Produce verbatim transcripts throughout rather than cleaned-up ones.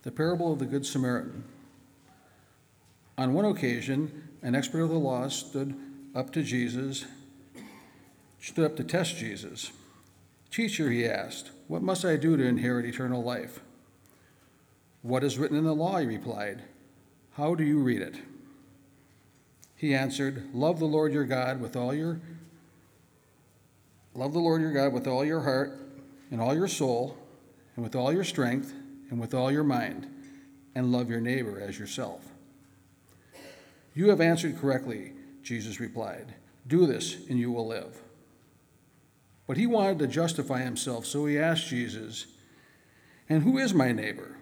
The parable of the Good Samaritan. On one occasion, an expert of the law stood up to Jesus, stood up to test Jesus. "Teacher," he asked, "what must I do to inherit eternal life?" "What is written in the law?" he replied. "How do you read it?" He answered, "Love the Lord your God with all your love the Lord your God with all your heart and all your soul and with all your strength and with all your mind, and love your neighbor as yourself." "You have answered correctly," Jesus replied. "Do this and you will live." But he wanted to justify himself, so he asked Jesus, "And who is my neighbor?"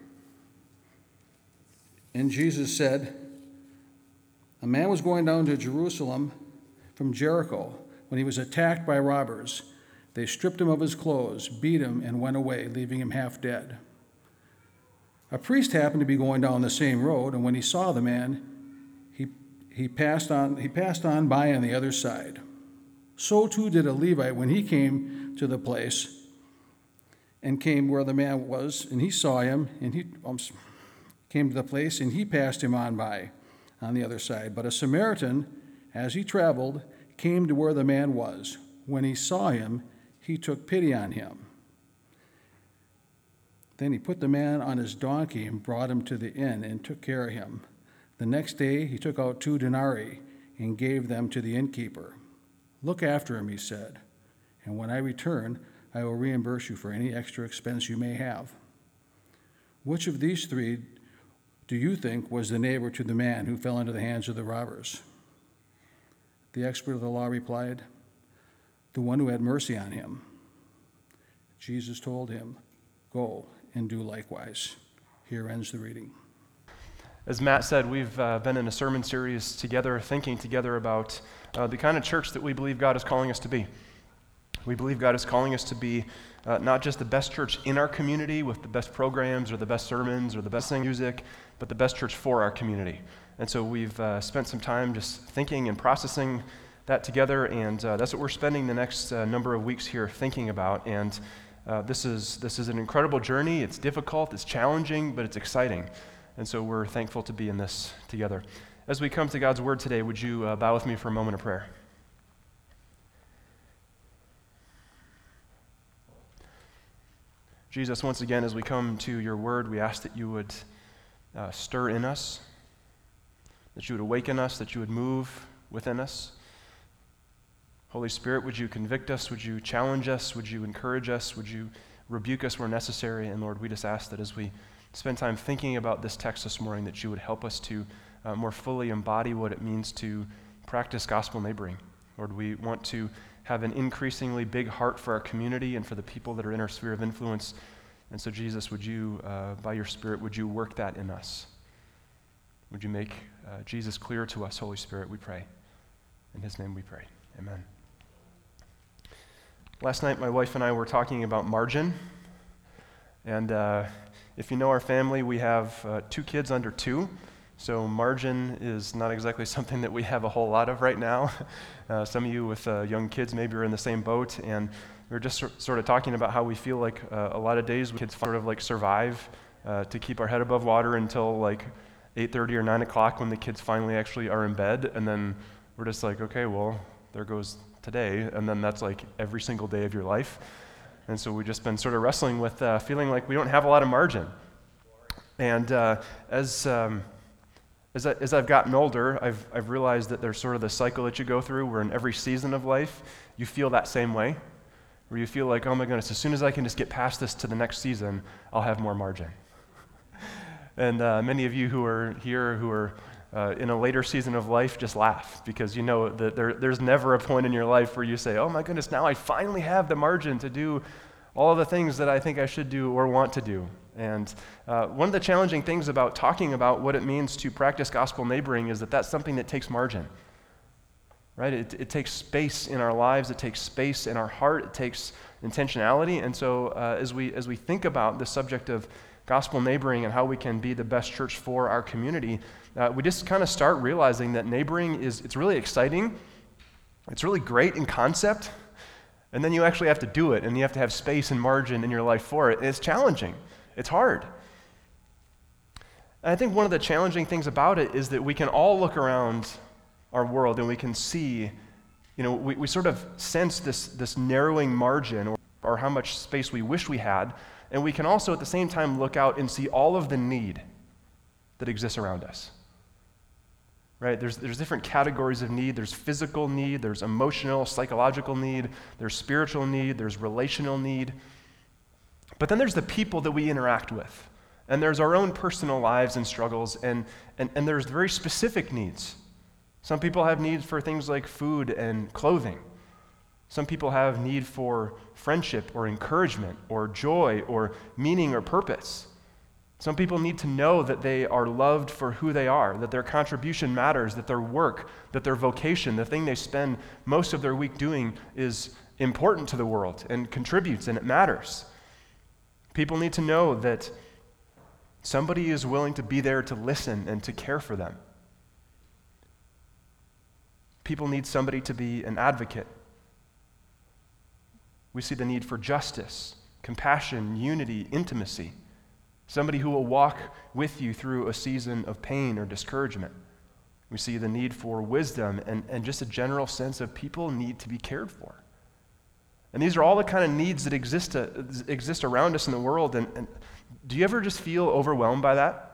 And Jesus said, "A man was going down to Jerusalem from Jericho when he was attacked by robbers. They stripped him of his clothes, beat him, and went away, leaving him half dead. A priest happened to be going down the same road, and when he saw the man, he, he, passed on, he passed on by on the other side. So too did a Levite when he came to the place and came where the man was, and he saw him, and he um, came to the place, and he passed him on by on the other side. But a Samaritan, as he traveled, came to where the man was. When he saw him, he took pity on him. Then he put the man on his donkey and brought him to the inn and took care of him. The next day he took out two denarii and gave them to the innkeeper. 'Look after him,' he said, 'and when I return, I will reimburse you for any extra expense you may have.' Which of these three do you think was the neighbor to the man who fell into the hands of the robbers?" The expert of the law replied, "The one who had mercy on him." Jesus told him, "Go and do likewise." Here ends the reading. As Matt said, we've uh, been in a sermon series together, thinking together about uh, the kind of church that we believe God is calling us to be. We believe God is calling us to be uh, not just the best church in our community with the best programs or the best sermons or the best music, but the best church for our community. And so we've uh, spent some time just thinking and processing that together, and uh, that's what we're spending the next uh, number of weeks here thinking about. And uh, this is this is an incredible journey. It's difficult, it's challenging, but it's exciting. And so we're thankful to be in this together. As we come to God's Word today, would you uh, bow with me for a moment of prayer? Jesus, once again, as we come to your Word, we ask that you would uh, stir in us, that you would awaken us, that you would move within us. Holy Spirit, would you convict us? Would you challenge us? Would you encourage us? Would you rebuke us where necessary? And Lord, we just ask that as we spend time thinking about this text this morning, that you would help us to uh, more fully embody what it means to practice gospel neighboring. Lord, we want to have an increasingly big heart for our community and for the people that are in our sphere of influence. And so, Jesus, would you, uh, by your Spirit, would you work that in us? Would you make uh, Jesus clear to us, Holy Spirit, we pray. In his name we pray. Amen. Last night, my wife and I were talking about margin. And uh, if you know our family, we have uh, two kids under two. So margin is not exactly something that we have a whole lot of right now. Uh, some of you with uh, young kids maybe are in the same boat. And we were just so, sort of talking about how we feel like uh, a lot of days kids sort of like survive uh, to keep our head above water until like eight thirty or nine o'clock when the kids finally actually are in bed. And then we're just like, okay, well, there goes today. And then that's like every single day of your life. And so we've just been sort of wrestling with uh, feeling like we don't have a lot of margin. And uh, as um, as, I, as I've gotten older, I've I've realized that there's sort of the cycle that you go through where in every season of life, you feel that same way, where you feel like, oh my goodness, as soon as I can just get past this to the next season, I'll have more margin. And uh, many of you who are here who are uh, in a later season of life just laugh because you know that there, there's never a point in your life where you say, oh my goodness, now I finally have the margin to do all of the things that I think I should do or want to do. And uh, one of the challenging things about talking about what it means to practice gospel neighboring is that that's something that takes margin, right? It, it takes space in our lives. It takes space in our heart. It takes intentionality. And so uh, as we as we think about the subject of gospel neighboring and how we can be the best church for our community, uh, we just kind of start realizing that neighboring is, it's really exciting. It's really great in concept. And then you actually have to do it, and you have to have space and margin in your life for it. And it's challenging. It's hard. And I think one of the challenging things about it is that we can all look around our world and we can see, you know, we, we sort of sense this, this narrowing margin or, or how much space we wish we had, and we can also at the same time look out and see all of the need that exists around us. Right? There's, there's different categories of need. There's physical need, there's emotional, psychological need, there's spiritual need, there's relational need. But then there's the people that we interact with. And there's our own personal lives and struggles, and, and, and there's very specific needs. Some people have needs for things like food and clothing. Some people have need for friendship or encouragement or joy or meaning or purpose. Some people need to know that they are loved for who they are, that their contribution matters, that their work, that their vocation, the thing they spend most of their week doing is important to the world and contributes and it matters. People need to know that somebody is willing to be there to listen and to care for them. People need somebody to be an advocate. We see the need for justice, compassion, unity, intimacy. Somebody who will walk with you through a season of pain or discouragement. We see the need for wisdom and, and just a general sense of people need to be cared for. And these are all the kind of needs that exist, uh, exist around us in the world. And, and do you ever just feel overwhelmed by that?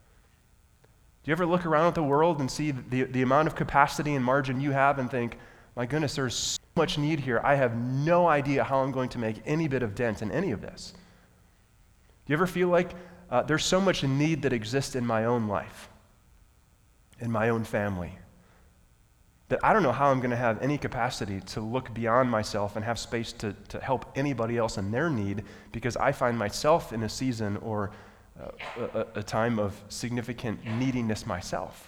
Do you ever look around at the world and see the, the amount of capacity and margin you have and think, my goodness, there's so much need here. I have no idea how I'm going to make any bit of dent in any of this. Do you ever feel like uh, there's so much need that exists in my own life, in my own family, that I don't know how I'm going to have any capacity to look beyond myself and have space to, to help anybody else in their need because I find myself in a season or uh, a, a time of significant neediness myself.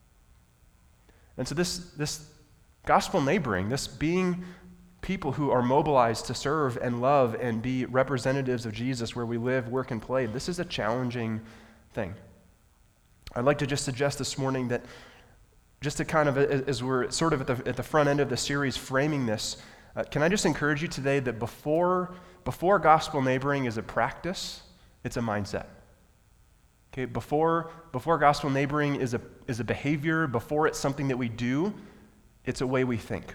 And so this, this gospel neighboring, this being people who are mobilized to serve and love and be representatives of Jesus where we live, work, and play, this is a challenging thing. I'd like to just suggest this morning that just to kind of, as we're sort of at the, at the front end of the series framing this, uh, can I just encourage you today that before, before gospel neighboring is a practice, it's a mindset. Okay, before, before gospel neighboring is a, is a behavior, before it's something that we do, it's a way we think.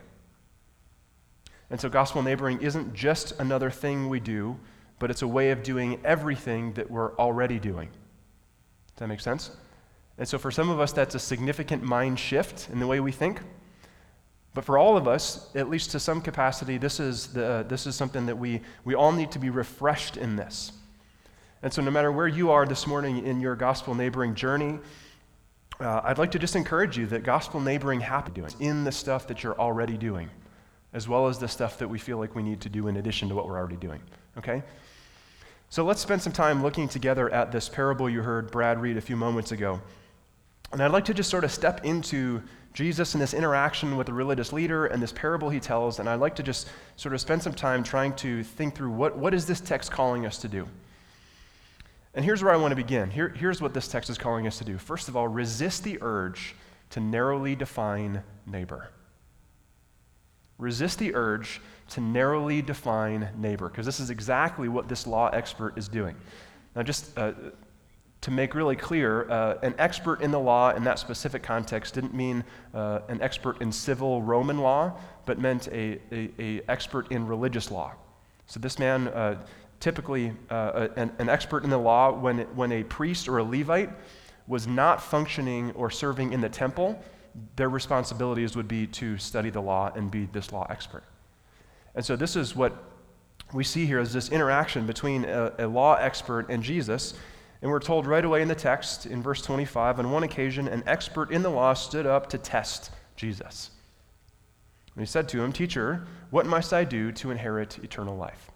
And so gospel neighboring isn't just another thing we do, but it's a way of doing everything that we're already doing. Does that make sense? And so for some of us, that's a significant mind shift in the way we think. But for all of us, at least to some capacity, this is the this is something that we we all need to be refreshed in this. And so no matter where you are this morning in your gospel neighboring journey, uh, I'd like to just encourage you that gospel neighboring happens doing in the stuff that you're already doing, as well as the stuff that we feel like we need to do in addition to what we're already doing, okay? So let's spend some time looking together at this parable you heard Brad read a few moments ago. And I'd like to just sort of step into Jesus and this interaction with the religious leader and this parable he tells, and I'd like to just sort of spend some time trying to think through what, what is this text calling us to do? And here's where I want to begin. Here, here's what this text is calling us to do. First of all, resist the urge to narrowly define neighbor. Resist the urge to narrowly define neighbor, because this is exactly what this law expert is doing. Now, just uh, to make really clear, uh, an expert in the law in that specific context didn't mean uh, an expert in civil Roman law, but meant a, a, a expert in religious law. So this man, uh, typically uh, an, an expert in the law, when, when a priest or a Levite was not functioning or serving in the temple, their responsibilities would be to study the law and be this law expert. And so this is what we see here is this interaction between a, a law expert and Jesus. And we're told right away in the text, in verse twenty-five, on one occasion, an expert in the law stood up to test Jesus. And he said to him, "Teacher, what must I do to inherit eternal life?"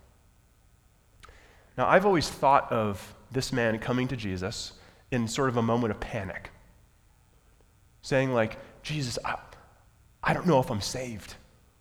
Now, I've always thought of this man coming to Jesus in sort of a moment of panic, saying like, Jesus, I, I don't know if I'm saved.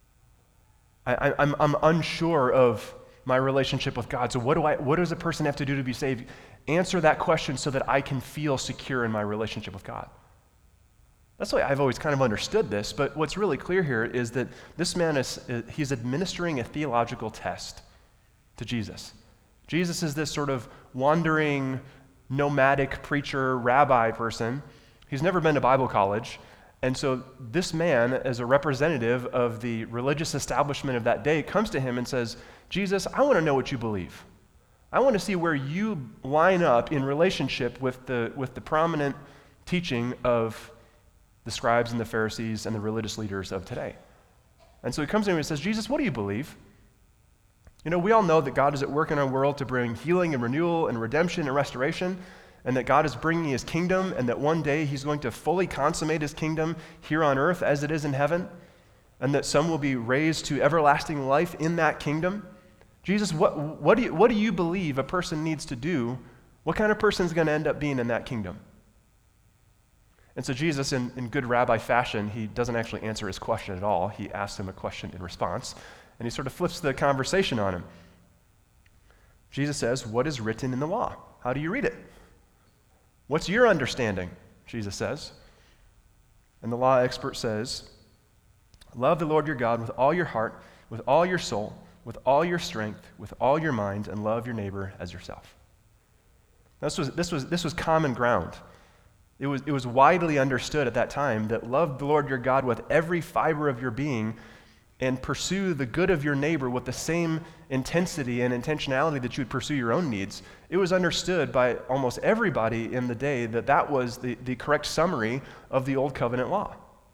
I, I, I'm, I'm unsure of my relationship with God. So what do I? What does a person have to do to be saved? Answer that question so that I can feel secure in my relationship with God. That's why I've always kind of understood this, but what's really clear here is that this man is, he's administering a theological test to Jesus. Jesus is this sort of wandering nomadic preacher, rabbi person. He's never been to Bible college. And so this man, as a representative of the religious establishment of that day, comes to him and says, Jesus, I want to know what you believe. I want to see where you line up in relationship with the, with the prominent teaching of the scribes and the Pharisees and the religious leaders of today. And so he comes to him and says, Jesus, what do you believe? You know, we all know that God is at work in our world to bring healing and renewal and redemption and restoration, and that God is bringing his kingdom, and that one day he's going to fully consummate his kingdom here on earth as it is in heaven, and that some will be raised to everlasting life in that kingdom. Jesus, what, what, do you, what do you believe a person needs to do? What kind of person is going to end up being in that kingdom? And so Jesus, in, in good rabbi fashion, he doesn't actually answer his question at all. He asks him a question in response, and he sort of flips the conversation on him. Jesus says, what is written in the law? How do you read it? What's your understanding? Jesus says. And the law expert says, love the Lord your God with all your heart, with all your soul, with all your strength, with all your mind, and love your neighbor as yourself. This was, this was, this was common ground. It was, it was widely understood at that time that love the Lord your God with every fiber of your being and pursue the good of your neighbor with the same intensity and intentionality that you would pursue your own needs. It was understood by almost everybody in the day that that was the, the correct summary of the Old Covenant law.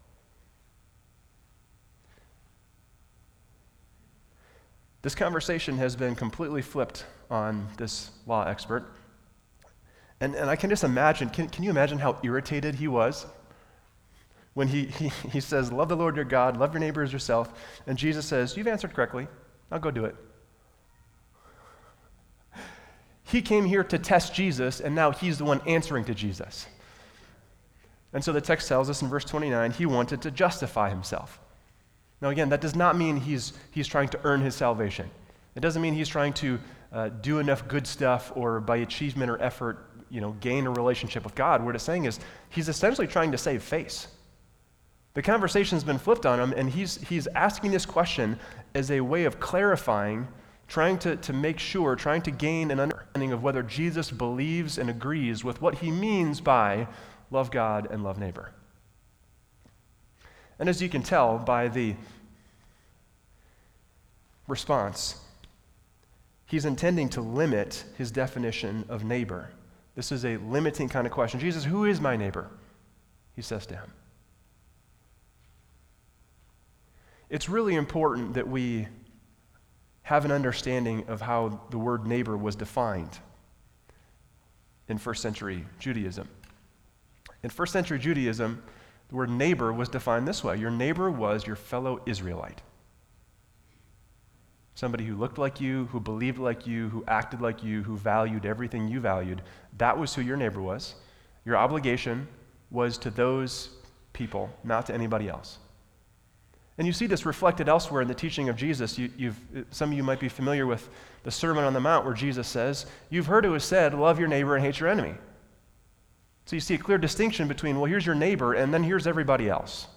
This conversation has been completely flipped on this law expert. And, and I can just imagine, can, can you imagine how irritated he was when he, he, he says, love the Lord your God, love your neighbor as yourself, and Jesus says, you've answered correctly, I'll go do it. He came here to test Jesus, and now he's the one answering to Jesus. And so the text tells us in verse twenty-nine, he wanted to justify himself. Now again, that does not mean he's, he's trying to earn his salvation. It doesn't mean he's trying to uh, do enough good stuff or by achievement or effort, you know, gain a relationship with God. What it's saying is he's essentially trying to save face. The conversation's been flipped on him, and he's, he's asking this question as a way of clarifying, trying to, to make sure, trying to gain an understanding of whether Jesus believes and agrees with what he means by love God and love neighbor. And as you can tell by the response, he's intending to limit his definition of neighbor. This is a limiting kind of question. Jesus, who is my neighbor? He says to him. It's really important that we have an understanding of how the word neighbor was defined in first century Judaism. In first century Judaism, the word neighbor was defined this way. Your neighbor was your fellow Israelite. Somebody who looked like you, who believed like you, who acted like you, who valued everything you valued. That was who your neighbor was. Your obligation was to those people, not to anybody else. And you see this reflected elsewhere in the teaching of Jesus. You, you've, some of you might be familiar with the Sermon on the Mount where Jesus says, you've heard it was said, love your neighbor and hate your enemy. So you see a clear distinction between, well, here's your neighbor and then here's everybody else.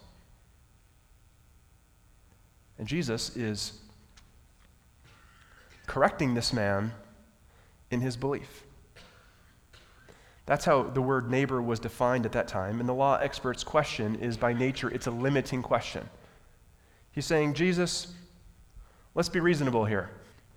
And Jesus is correcting this man in his belief. That's how the word neighbor was defined at that time. And the law expert's question is by nature, it's a limiting question. He's saying, Jesus, let's be reasonable here.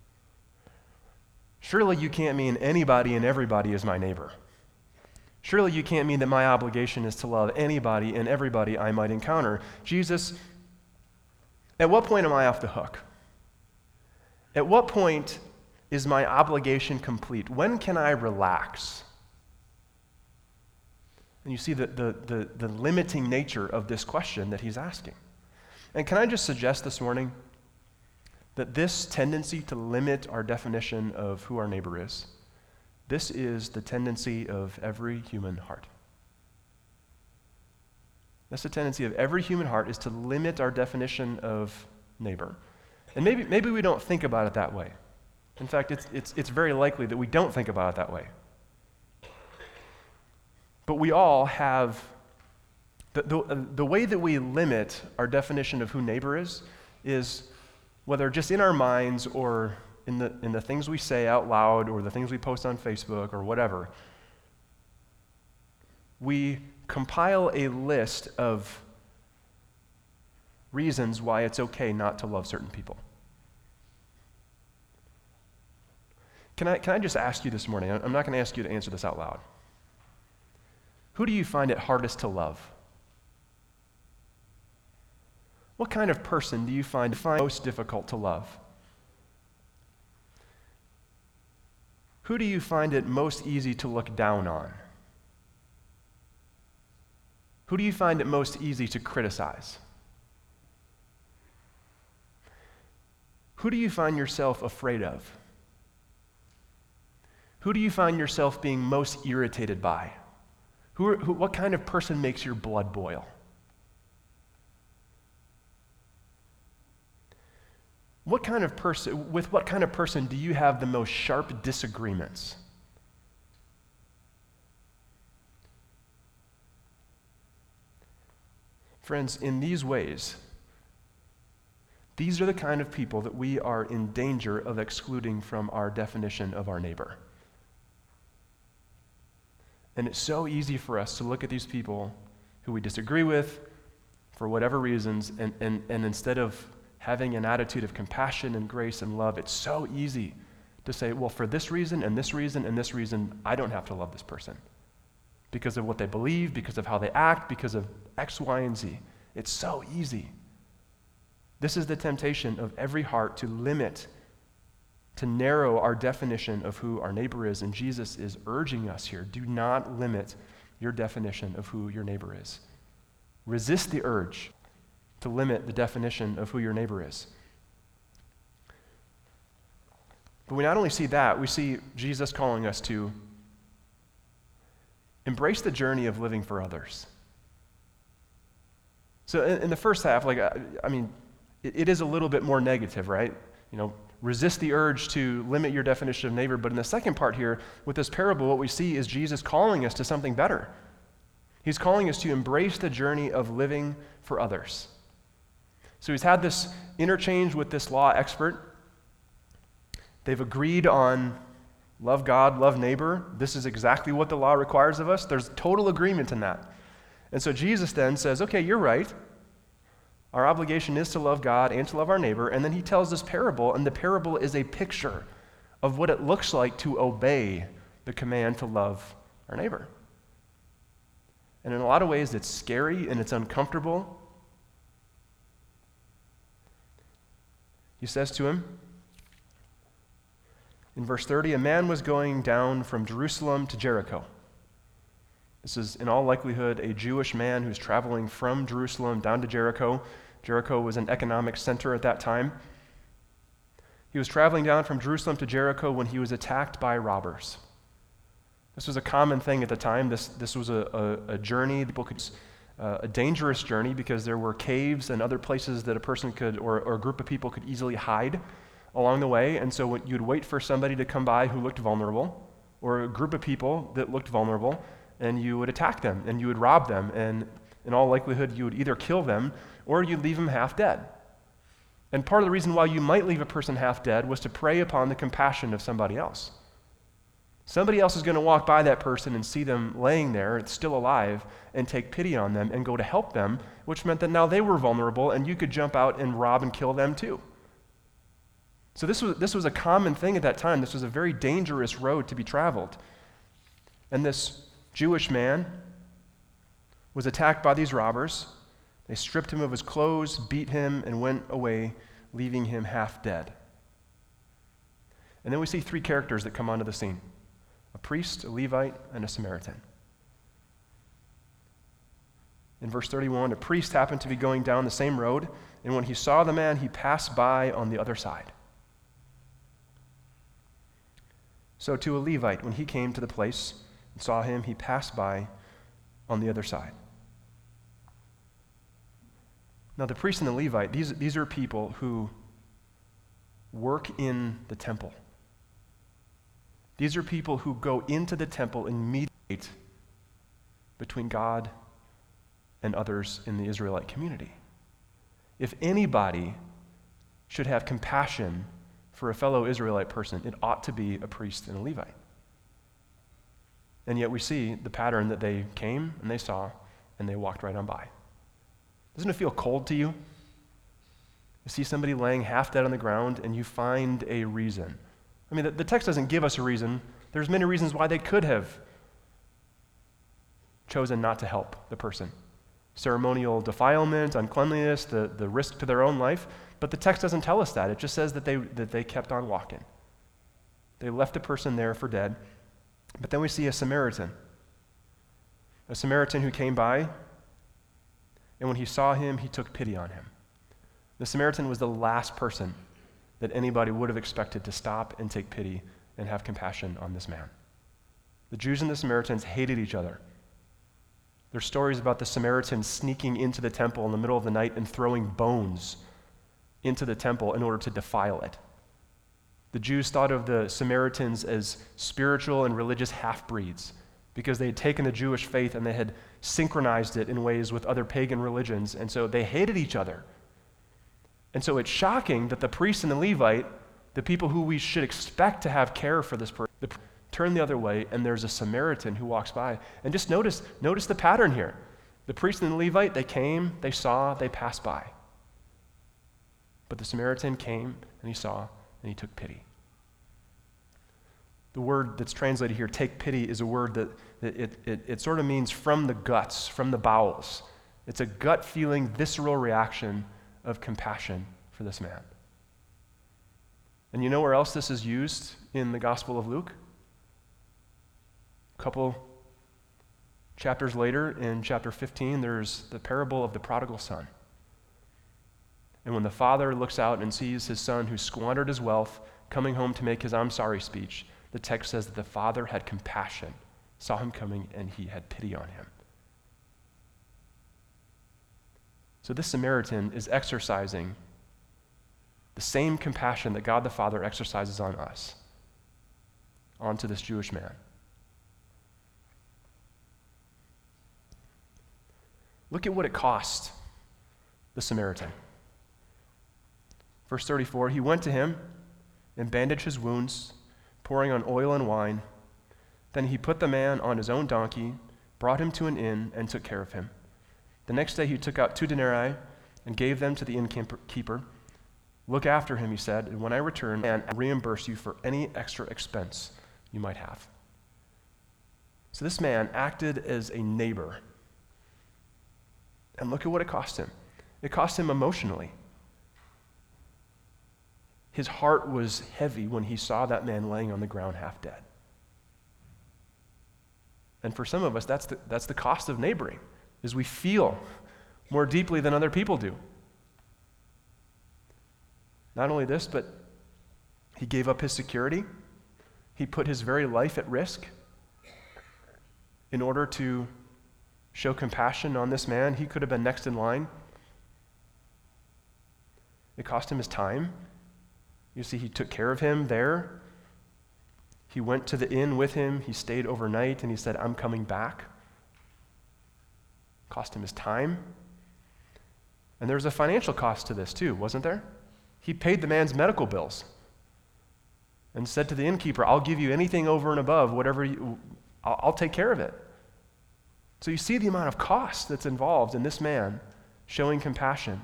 Surely you can't mean anybody and everybody is my neighbor. Surely you can't mean that my obligation is to love anybody and everybody I might encounter. Jesus, at what point am I off the hook? At what point is my obligation complete? When can I relax? And you see the, the, the, the limiting nature of this question that he's asking. And can I just suggest this morning that this tendency to limit our definition of who our neighbor is, this is the tendency of every human heart. That's the tendency of every human heart, is to limit our definition of neighbor. And maybe, maybe we don't think about it that way. In fact, it's, it's, it's very likely that we don't think about it that way. But we all have, the, the, the way that we limit our definition of who neighbor is, is whether just in our minds or in the, in the things we say out loud or the things we post on Facebook or whatever, we compile a list of reasons why it's okay not to love certain people. Can I, can I just ask you this morning, I'm not going to ask you to answer this out loud. Who do you find it hardest to love? What kind of person do you find most difficult to love? Who do you find it most easy to look down on? Who do you find it most easy to criticize? Who do you find yourself afraid of? Who do you find yourself being most irritated by? Who, are, who what kind of person makes your blood boil? What kind of person, with what kind of person do you have the most sharp disagreements? Friends, in these ways, these are the kind of people that we are in danger of excluding from our definition of our neighbor. And it's so easy for us to look at these people who we disagree with for whatever reasons, and, and, and instead of having an attitude of compassion and grace and love, it's so easy to say, well, for this reason and this reason and this reason, I don't have to love this person. Because of what they believe, because of how they act, because of X, Y, and Z. It's so easy. This is the temptation of every heart, to limit, to narrow our definition of who our neighbor is. And Jesus is urging us here, do not limit your definition of who your neighbor is. Resist the urge to limit the definition of who your neighbor is. But we not only see that, we see Jesus calling us to embrace the journey of living for others. So in, in the first half, like, I, I mean, it, it is a little bit more negative, right? You know, resist the urge to limit your definition of neighbor. But in the second part here, with this parable, what we see is Jesus calling us to something better. He's calling us to embrace the journey of living for others. So he's had this interchange with this law expert. They've agreed on love God, love neighbor. This is exactly what the law requires of us. There's total agreement in that. And so Jesus then says, okay, you're right. Our obligation is to love God and to love our neighbor. And then he tells this parable, and the parable is a picture of what it looks like to obey the command to love our neighbor. And in a lot of ways, it's scary and it's uncomfortable. He says to him, in verse thirty, a man was going down from Jerusalem to Jericho. This is, in all likelihood, a Jewish man who's traveling from Jerusalem down to Jericho. Jericho was an economic center at that time. He was traveling down from Jerusalem to Jericho when he was attacked by robbers. This was a common thing at the time. This, this was a, a, a journey. People could, uh, a dangerous journey, because there were caves and other places that a person could, or, or a group of people could easily hide along the way. And so you'd wait for somebody to come by who looked vulnerable, or a group of people that looked vulnerable, and you would attack them, and you would rob them, and in all likelihood, you would either kill them, or you'd leave them half dead. And part of the reason why you might leave a person half dead was to prey upon the compassion of somebody else. Somebody else is going to walk by that person and see them laying there, still alive, and take pity on them and go to help them, which meant that now they were vulnerable, and you could jump out and rob and kill them too. So this was, this was a common thing at that time. This was a very dangerous road to be traveled. And this Jewish man was attacked by these robbers. They stripped him of his clothes, beat him, and went away, leaving him half dead. And then we see three characters that come onto the scene: a priest, a Levite, and a Samaritan. In verse thirty-one, a priest happened to be going down the same road, and when he saw the man, he passed by on the other side. So to a Levite, when he came to the place and saw him, he passed by on the other side. Now, the priest and the Levite, these, these are people who work in the temple. These are people who go into the temple and mediate between God and others in the Israelite community. If anybody should have compassion for a fellow Israelite person, it ought to be a priest and a Levite. And yet we see the pattern that they came and they saw and they walked right on by. Doesn't it feel cold to you? You see somebody laying half dead on the ground and you find a reason. I mean, the, the text doesn't give us a reason. There's many reasons why they could have chosen not to help the person. Ceremonial defilement, uncleanliness, the, the risk to their own life. But the text doesn't tell us that. It just says that they, that they kept on walking. They left a person there for dead. But then we see a Samaritan. A Samaritan who came by, and when he saw him, he took pity on him. The Samaritan was the last person that anybody would have expected to stop and take pity and have compassion on this man. The Jews and the Samaritans hated each other. There's stories about the Samaritans sneaking into the temple in the middle of the night and throwing bones into the temple in order to defile it. The Jews thought of the Samaritans as spiritual and religious half-breeds because they had taken the Jewish faith and they had synchronized it in ways with other pagan religions, and so they hated each other. And so it's shocking that the priest and the Levite, the people who we should expect to have care for this person, turn the other way, and there's a Samaritan who walks by. And just notice, notice the pattern here. The priest and the Levite, they came, they saw, they passed by. But the Samaritan came, and he saw, and he took pity. The word that's translated here, take pity, is a word that, that it, it, it sort of means from the guts, from the bowels. It's a gut feeling, visceral reaction of compassion for this man. And you know where else this is used in the Gospel of Luke? A couple chapters later, in chapter fifteen, there's the parable of the prodigal son. And when the father looks out and sees his son who squandered his wealth coming home to make his I'm sorry speech, the text says that the father had compassion, saw him coming, and he had pity on him. So this Samaritan is exercising the same compassion that God the Father exercises on us, onto this Jewish man. Look at what it cost the Samaritan. Verse thirty-four, he went to him and bandaged his wounds, pouring on oil and wine. Then he put the man on his own donkey, brought him to an inn, and took care of him. The next day he took out two denarii and gave them to the innkeeper. Look after him, he said, and when I return, and reimburse you for any extra expense you might have. So this man acted as a neighbor. And look at what it cost him. It cost him emotionally. His heart was heavy when he saw that man laying on the ground half dead. And for some of us, that's the, that's the cost of neighboring, is we feel more deeply than other people do. Not only this, but he gave up his security. He put his very life at risk in order to show compassion on this man. He could have been next in line. It cost him his time. You see, he took care of him there. He went to the inn with him. He stayed overnight, and he said, I'm coming back. Cost him his time. And there was a financial cost to this too, wasn't there? He paid the man's medical bills and said to the innkeeper, I'll give you anything over and above, whatever you, I'll, I'll take care of it. So you see the amount of cost that's involved in this man showing compassion.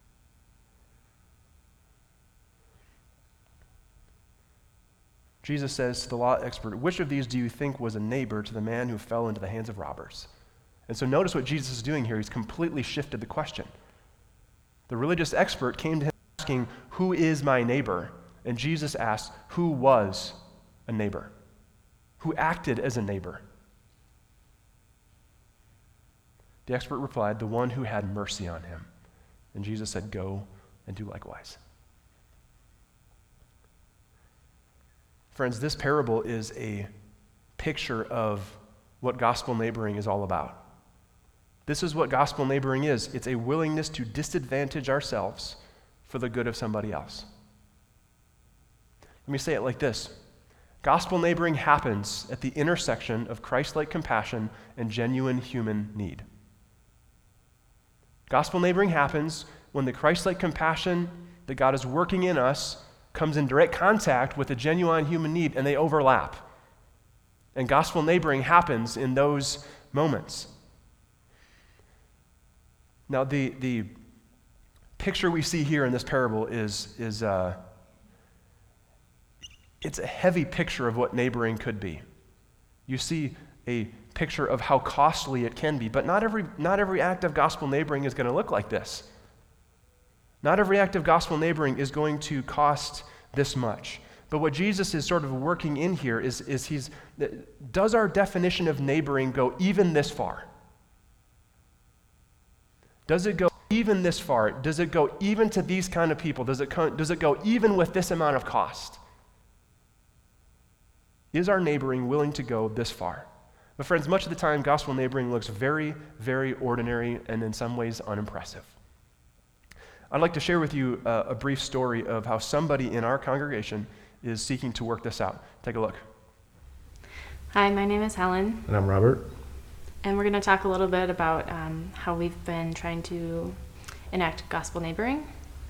Jesus says to the law expert, which of these do you think was a neighbor to the man who fell into the hands of robbers? And so notice what Jesus is doing here. He's completely shifted the question. The religious expert came to him asking, who is my neighbor? And Jesus asked, who was a neighbor? Who acted as a neighbor? The expert replied, the one who had mercy on him. And Jesus said, go and do likewise. Friends, this parable is a picture of what gospel neighboring is all about. This is what gospel neighboring is. It's a willingness to disadvantage ourselves for the good of somebody else. Let me say it like this. Gospel neighboring happens at the intersection of Christ-like compassion and genuine human need. Gospel neighboring happens when the Christ-like compassion that God is working in us comes in direct contact with a genuine human need, and they overlap. And gospel neighboring happens in those moments. Now, the, the picture we see here in this parable is, is uh, it's a heavy picture of what neighboring could be. You see a picture of how costly it can be, but not every, not every act of gospel neighboring is going to look like this. Not every act of gospel neighboring is going to cost this much. But what Jesus is sort of working in here is, is he's, does our definition of neighboring go even this far? Does it go even this far? Does it go even to these kind of people? Does it, co- does it go even with this amount of cost? Is our neighboring willing to go this far? But friends, much of the time, gospel neighboring looks very, very ordinary and in some ways unimpressive. I'd like to share with you a, a brief story of how somebody in our congregation is seeking to work this out. Take a look. Hi, my name is Helen. And I'm Robert. And we're going to talk a little bit about um, how we've been trying to enact gospel neighboring.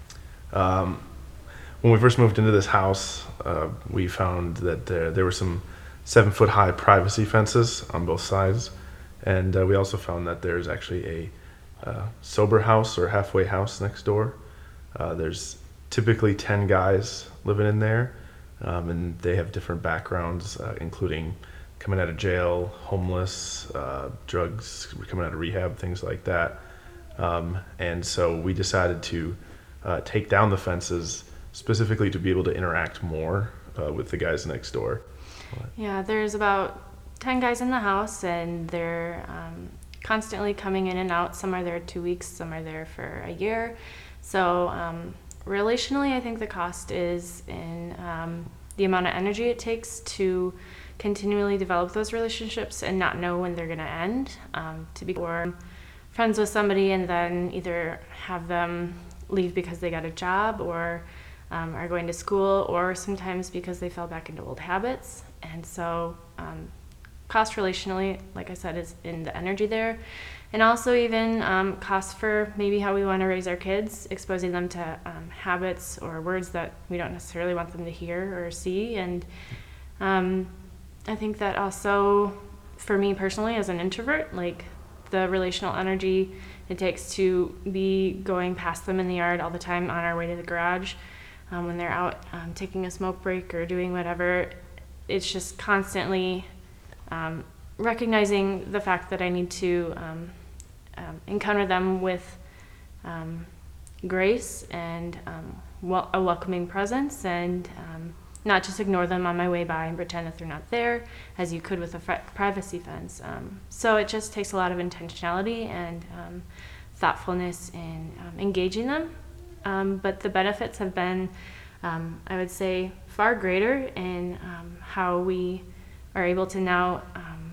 Um, when we first moved into this house, uh, we found that there, there were some seven foot high privacy fences on both sides. And uh, we also found that there's actually a uh, sober house or halfway house next door. Uh, there's typically ten guys living in there, um, and they have different backgrounds, uh, including coming out of jail, homeless, uh, drugs, coming out of rehab, things like that. Um, and so we decided to uh, take down the fences specifically to be able to interact more uh, with the guys next door. Yeah, there's about ten guys in the house, and they're um, constantly coming in and out. Some are there two weeks, some are there for a year. So um, relationally, I think the cost is in um, the amount of energy it takes to continually develop those relationships and not know when they're going to end. Um, to be or friends with somebody and then either have them leave because they got a job or um, are going to school, or sometimes because they fell back into old habits. And so um, cost relationally, like I said, is in the energy there. And also even um, cost for maybe how we want to raise our kids, exposing them to um, habits or words that we don't necessarily want them to hear or see. And um, I think that also, for me personally as an introvert, like the relational energy it takes to be going past them in the yard all the time on our way to the garage, um, when they're out um, taking a smoke break or doing whatever, it's just constantly um, recognizing the fact that I need to um, um, encounter them with um, grace and um, wel- a welcoming presence, and um, not just ignore them on my way by and pretend that they're not there, as you could with a fr- privacy fence. Um, so it just takes a lot of intentionality and um, thoughtfulness in um, engaging them. Um, but the benefits have been, um, I would say, far greater in um, how we are able to now um,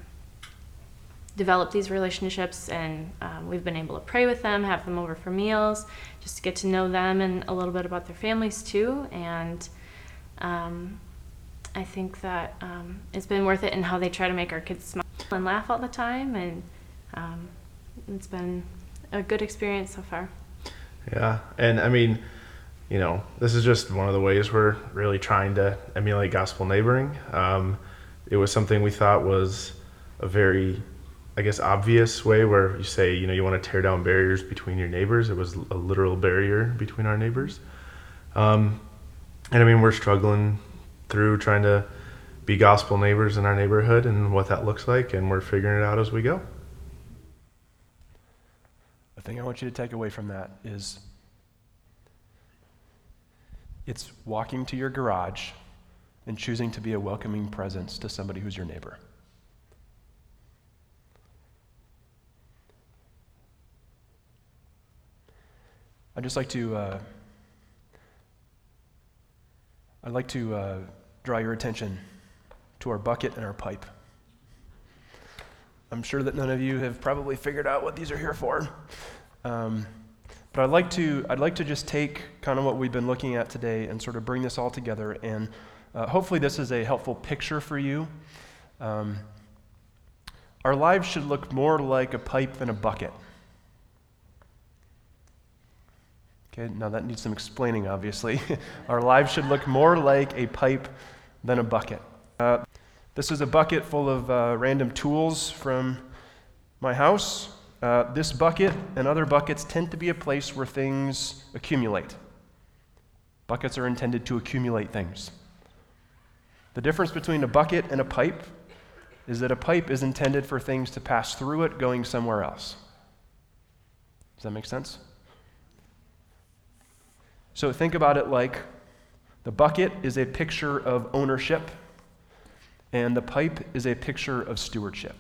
develop these relationships, and um, we've been able to pray with them, have them over for meals, just to get to know them and a little bit about their families too. And um, I think that um, it's been worth it in how they try to make our kids smile and laugh all the time, and um, it's been a good experience so far. Yeah, and I mean, you know, this is just one of the ways we're really trying to emulate gospel neighboring. Um, it was something we thought was a very, I guess, obvious way where you say, you know, you want to tear down barriers between your neighbors. It was a literal barrier between our neighbors. Um, and I mean, we're struggling through trying to be gospel neighbors in our neighborhood and what that looks like, and we're figuring it out as we go. The thing I want you to take away from that is it's walking to your garage and choosing to be a welcoming presence to somebody who's your neighbor. I'd just like to uh, I'd like to uh, draw your attention to our bucket and our pipe. I'm sure that none of you have probably figured out what these are here for. Um, but I'd like to I'd like to just take kind of what we've been looking at today and sort of bring this all together, and uh, hopefully this is a helpful picture for you. Um, our lives should look more like a pipe than a bucket. Okay, now that needs some explaining, obviously. Our lives should look more like a pipe than a bucket. Uh, This is a bucket full of uh, random tools from my house. Uh, this bucket and other buckets tend to be a place where things accumulate. Buckets are intended to accumulate things. The difference between a bucket and a pipe is that a pipe is intended for things to pass through it going somewhere else. Does that make sense? So think about it like the bucket is a picture of ownership, and the pipe is a picture of stewardship.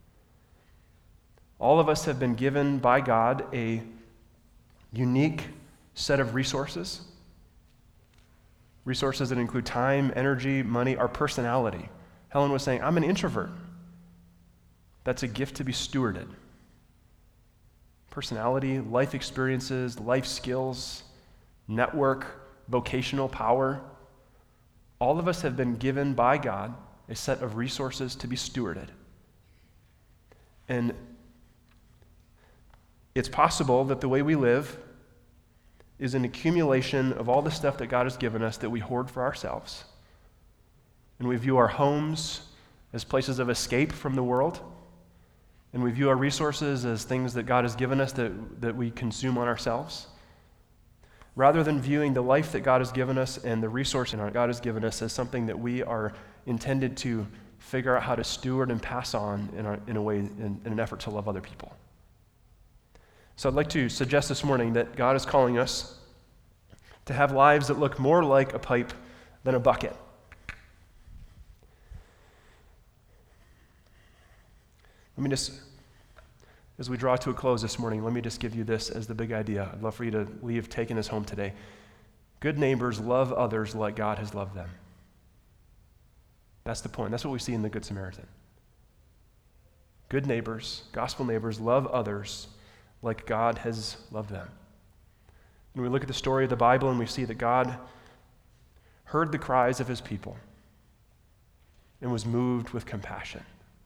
All of us have been given by God a unique set of resources. Resources that include time, energy, money, our personality. Helen was saying, I'm an introvert. That's a gift to be stewarded. Personality, life experiences, life skills, network, vocational power. All of us have been given by God a set of resources to be stewarded. And it's possible that the way we live is an accumulation of all the stuff that God has given us that we hoard for ourselves. And we view our homes as places of escape from the world. And we view our resources as things that God has given us that, that we consume on ourselves. Rather than viewing the life that God has given us and the resource that God has given us as something that we are intended to figure out how to steward and pass on in, our, in a way, in, in an effort to love other people. So I'd like to suggest this morning that God is calling us to have lives that look more like a pipe than a bucket. Let me just, as we draw to a close this morning, let me just give you this as the big idea. I'd love for you to leave taking this home today. Good neighbors love others like God has loved them. That's the point. That's what we see in the Good Samaritan. Good neighbors, gospel neighbors, love others like God has loved them. And we look at the story of the Bible and we see that God heard the cries of his people and was moved with compassion.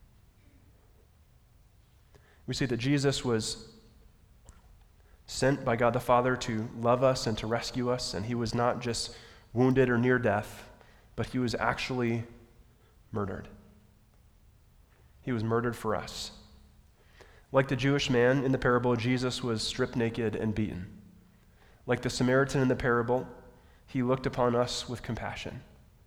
We see that Jesus was sent by God the Father to love us and to rescue us, and he was not just wounded or near death, but he was actually murdered. He was murdered for us. Like the Jewish man in the parable, Jesus was stripped naked and beaten. Like the Samaritan in the parable, he looked upon us with compassion.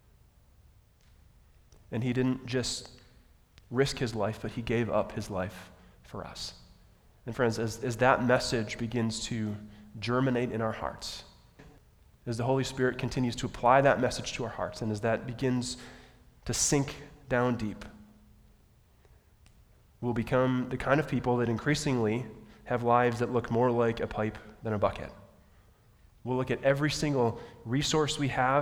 And he didn't just risk his life, but he gave up his life for us. And friends, as, as that message begins to germinate in our hearts, as the Holy Spirit continues to apply that message to our hearts, and as that begins to sink down deep, we'll become the kind of people that increasingly have lives that look more like a pipe than a bucket. We'll look at every single resource we have,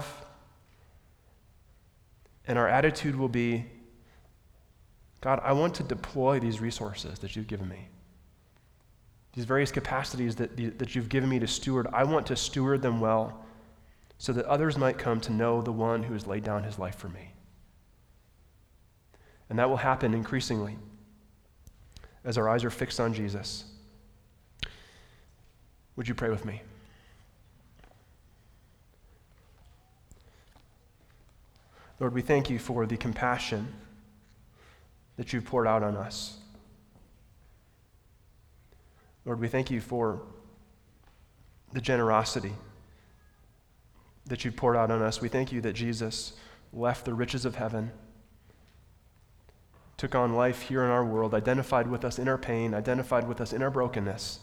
and our attitude will be, God, I want to deploy these resources that you've given me. These various capacities that, that you've given me to steward, I want to steward them well so that others might come to know the one who has laid down his life for me. And that will happen increasingly as our eyes are fixed on Jesus. Would you pray with me? Lord, we thank you for the compassion that you've poured out on us. Lord, we thank you for the generosity that you've poured out on us. We thank you that Jesus left the riches of heaven, took on life here in our world, identified with us in our pain, identified with us in our brokenness.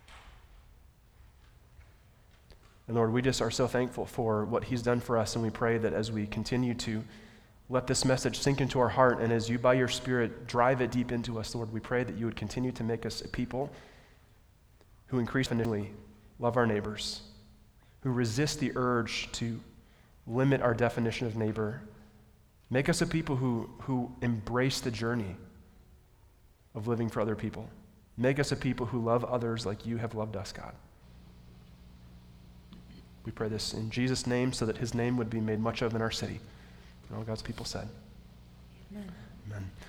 And Lord, we just are so thankful for what he's done for us, and we pray that as we continue to let this message sink into our heart, and as you by your Spirit drive it deep into us, Lord, we pray that you would continue to make us a people who increasingly love our neighbors, who resist the urge to limit our definition of neighbor. Make us a people who, who embrace the journey of living for other people. Make us a people who love others like you have loved us, God. We pray this in Jesus' name so that his name would be made much of in our city. And all God's people said. Amen. Amen.